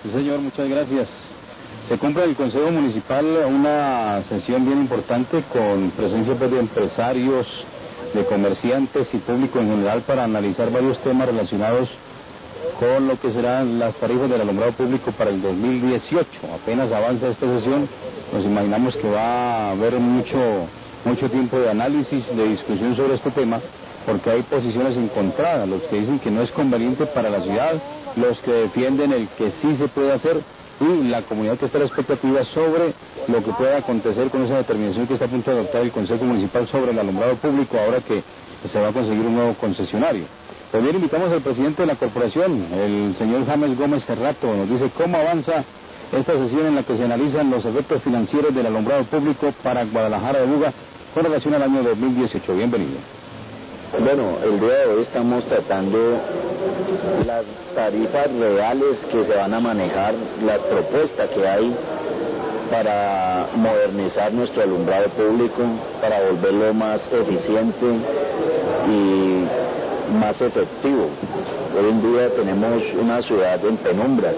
Sí, señor, muchas gracias. Se cumple en el Consejo Municipal una sesión bien importante con presencia de empresarios, de comerciantes y público en general para analizar varios temas relacionados con lo que serán las tarifas del alumbrado público para el 2018. Apenas avanza esta sesión, nos imaginamos que va a haber mucho tiempo de análisis, de discusión sobre este tema, porque hay posiciones encontradas, los que dicen que no es conveniente para la ciudad, los que defienden el que sí se puede hacer, y la comunidad que está a la expectativa sobre lo que pueda acontecer con esa determinación que está a punto de adoptar el Consejo Municipal sobre el alumbrado público ahora que se va a conseguir un nuevo concesionario. También invitamos al presidente de la corporación, el señor James Gómez Cerrato, nos dice cómo avanza esta sesión en la que se analizan los efectos financieros del alumbrado público para Guadalajara de Buga con relación al año 2018. Bienvenido. Bueno, el día de hoy estamos tratando las tarifas reales que se van a manejar, las propuestas que hay para modernizar nuestro alumbrado público, para volverlo más eficiente y más efectivo. Hoy en día tenemos una ciudad en penumbras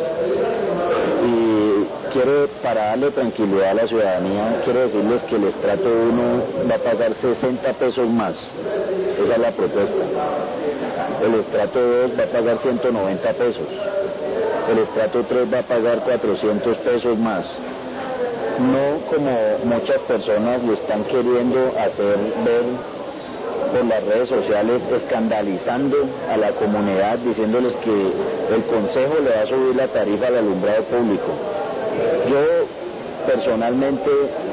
y para darle tranquilidad a la ciudadanía, quiero decirles que el estrato 1 va a pagar 60 pesos más, esa es la propuesta. El estrato 2 va a pagar 190 pesos, el estrato 3 va a pagar 400 pesos más. No como muchas personas lo están queriendo hacer ver por las redes sociales, escandalizando a la comunidad, diciéndoles que el Consejo le va a subir la tarifa al alumbrado público. Yo personalmente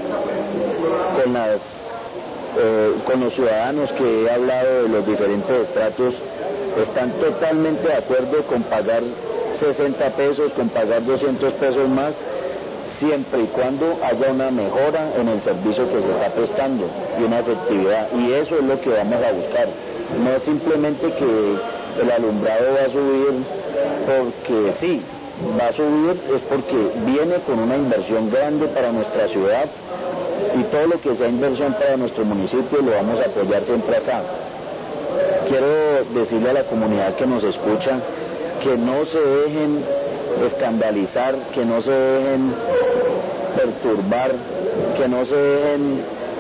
con los ciudadanos que he hablado de los diferentes estratos, están totalmente de acuerdo con pagar 60 pesos, con pagar 200 pesos más, siempre y cuando haya una mejora en el servicio que se está prestando y una efectividad, y eso es lo que vamos a buscar. No es simplemente que el alumbrado va a subir porque sí, va a subir es porque viene con una inversión grande para nuestra ciudad, y todo lo que sea inversión para nuestro municipio lo vamos a apoyar siempre acá. Quiero decirle a la comunidad que nos escucha que no se dejen escandalizar, que no se dejen perturbar, que no se dejen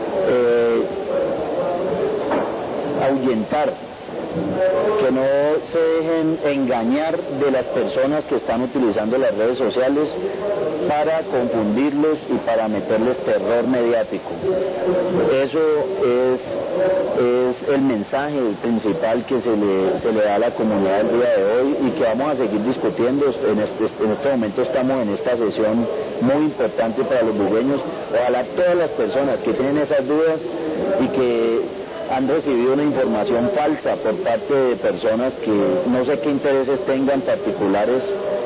ahuyentar, que no se dejen engañar de las personas que están utilizando las redes sociales para confundirlos y para meterles terror mediático. Eso es el mensaje principal que se le da a la comunidad el día de hoy y que vamos a seguir discutiendo. En este momento estamos en esta sesión muy importante para los bugueños. Ojalá todas las personas que tienen esas dudas y que han recibido una información falsa por parte de personas que no sé qué intereses tengan particulares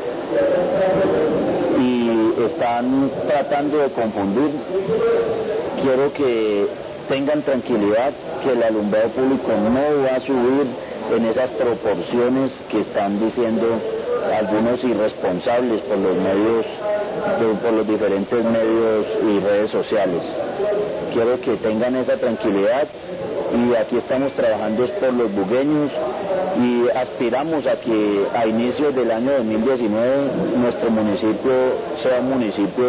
y están tratando de confundir, quiero que tengan tranquilidad que el alumbrado público no va a subir en esas proporciones que están diciendo algunos irresponsables por los medios, por los diferentes medios y redes sociales. Quiero que tengan esa tranquilidad, y aquí estamos trabajando por los bugueños y aspiramos a que a inicios del año 2019 nuestro municipio sea un municipio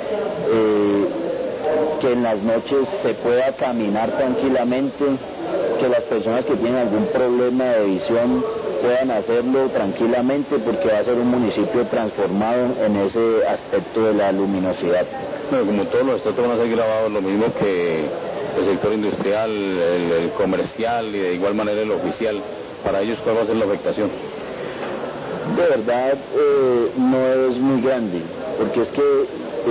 que en las noches se pueda caminar tranquilamente, que las personas que tienen algún problema de visión puedan hacerlo tranquilamente, porque va a ser un municipio transformado en ese aspecto de la luminosidad. Bueno, como todos los estratos van a ser grabados, lo mismo que el sector industrial, el comercial y de igual manera el oficial, para ellos ¿cuál va a ser la afectación? De verdad no es muy grande, porque es que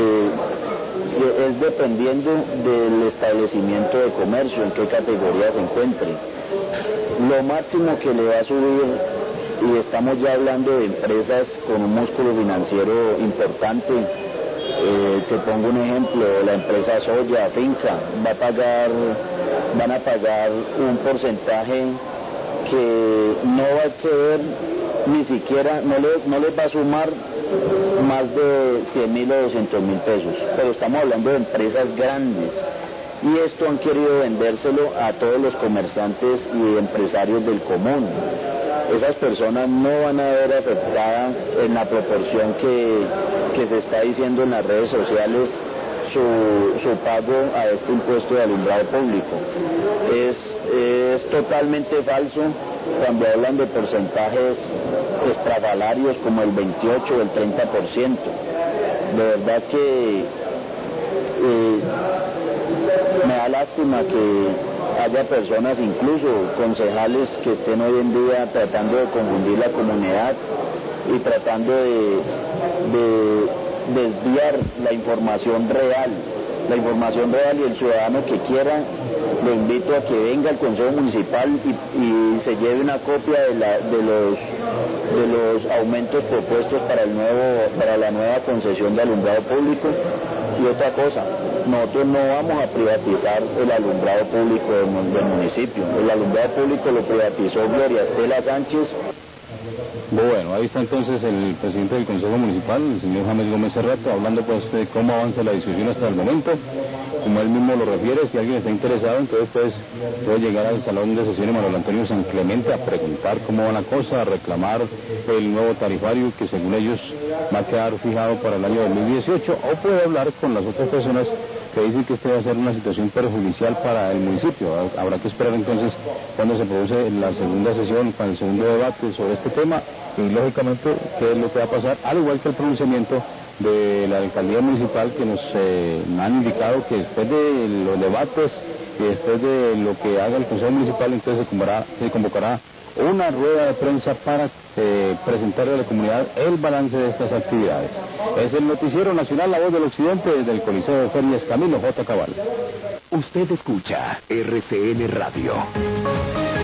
es dependiendo del establecimiento de comercio, en qué categoría se encuentre. Lo máximo que le va a subir, y estamos ya hablando de empresas con un músculo financiero importante, te pongo un ejemplo, la empresa Soya, Finca, van a pagar un porcentaje que no va a exceder ni siquiera, no les va a sumar más de 100.000 o 200.000 pesos, pero estamos hablando de empresas grandes, y esto han querido vendérselo a todos los comerciantes y empresarios del común. esas personas no van a ver afectada en la proporción que se está diciendo en las redes sociales su pago a este impuesto de alumbrado público. Es totalmente falso cuando hablan de porcentajes estrafalarios como el 28 o el 30%. De verdad que me da lástima que haya personas, incluso concejales, que estén hoy en día tratando de confundir la comunidad y tratando de desviar la información real, y el ciudadano que quiera, lo invito a que venga al Consejo Municipal y se lleve una copia de los aumentos propuestos para la nueva concesión de alumbrado público. Y otra cosa, nosotros no vamos a privatizar el alumbrado público del municipio. El alumbrado público lo privatizó Gloria Estela Sánchez. Bueno, ahí está entonces el presidente del Consejo Municipal, el señor James Gómez Serrato, hablando pues de cómo avanza la discusión hasta el momento. Como él mismo lo refiere, si alguien está interesado, entonces pues puede llegar al Salón de Sesiones Manuel Antonio San Clemente a preguntar cómo va la cosa, a reclamar el nuevo tarifario que según ellos va a quedar fijado para el año 2018, o puede hablar con las otras personas que dicen que este va a ser una situación perjudicial para el municipio. Habrá que esperar entonces cuando se produce la segunda sesión, para el segundo debate sobre este tema, y lógicamente qué es lo que va a pasar, al igual que el pronunciamiento de la alcaldía municipal, que nos han indicado que después de los debates y después de lo que haga el Consejo Municipal, entonces se convocará una rueda de prensa para presentarle a la comunidad el balance de estas actividades. Es el Noticiero Nacional La Voz del Occidente desde el Coliseo de Ferias Camilo J. Cabal. Usted escucha RCN Radio.